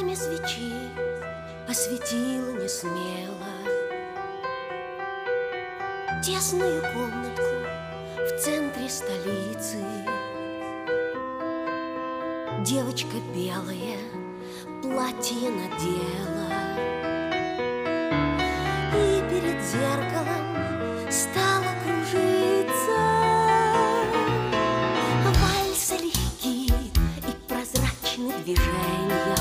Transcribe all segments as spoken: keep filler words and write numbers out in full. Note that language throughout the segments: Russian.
пламя свечи осветило несмело тесную комнатку в центре столицы. Девочка белая платье надела и перед зеркалом стала кружиться. Вальсы легки и прозрачны движения.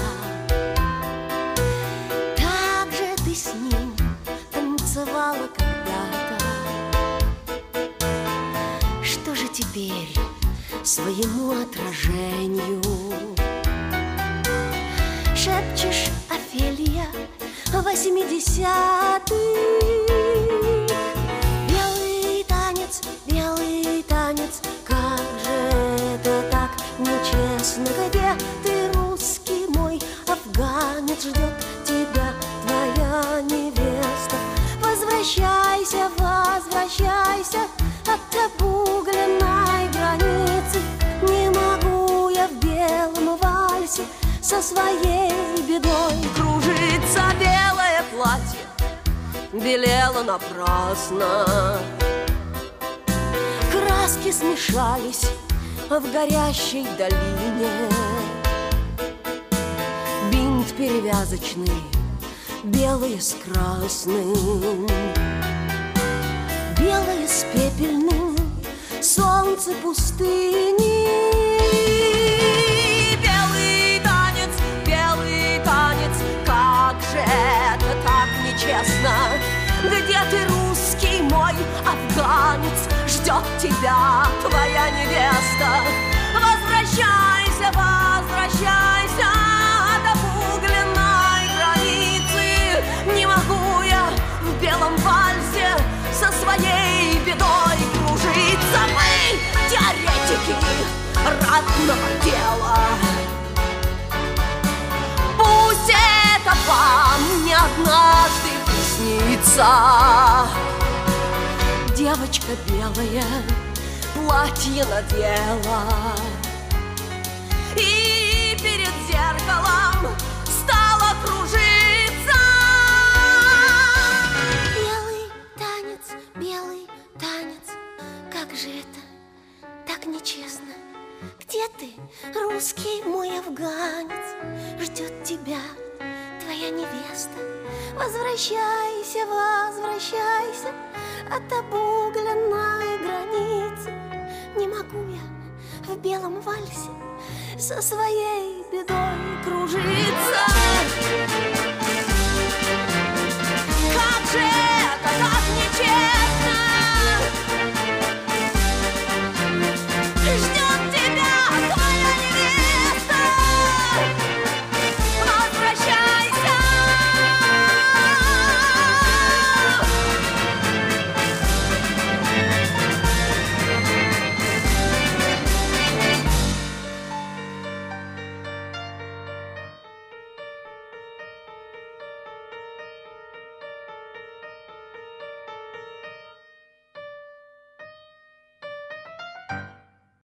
Так же ты с ним танцевала когда-то. Что же теперь своему отражению шепчешь, Офелия, восьмидесятых? Белый танец, белый танец, как же это так нечестно? Где ты, русский мой афганец, ждет тебя твоя невеста? Возвращайся, возвращайся от обугленной границы. Не могу я в белом вальсе со своей бедой кружиться. Белое платье белело напрасно, краски смешались в горящей долине. Бинт перевязочный, белое с красным, белое с пепельным, солнце пустыни. Белый танец, белый танец, как же это так нечестно? Где ты, русский мой афганец, ждет тебя твоя невеста? Возвращайся, возвращайся от обугленной границы. Не могу я в белом вальсе со своей бедой кружиться. Мы теоретики ратного дела. Пусть это вам не однажды приснится. Девочка белая платье надела и перед зеркалом стала кружиться. Белый танец, белый танец, как же это так нечестно? Где ты, русский мой афганец, ждет тебя твоя невеста? Возвращайся, возвращайся от обугленной границы. Не могу я в белом вальсе со своей бедой кружиться.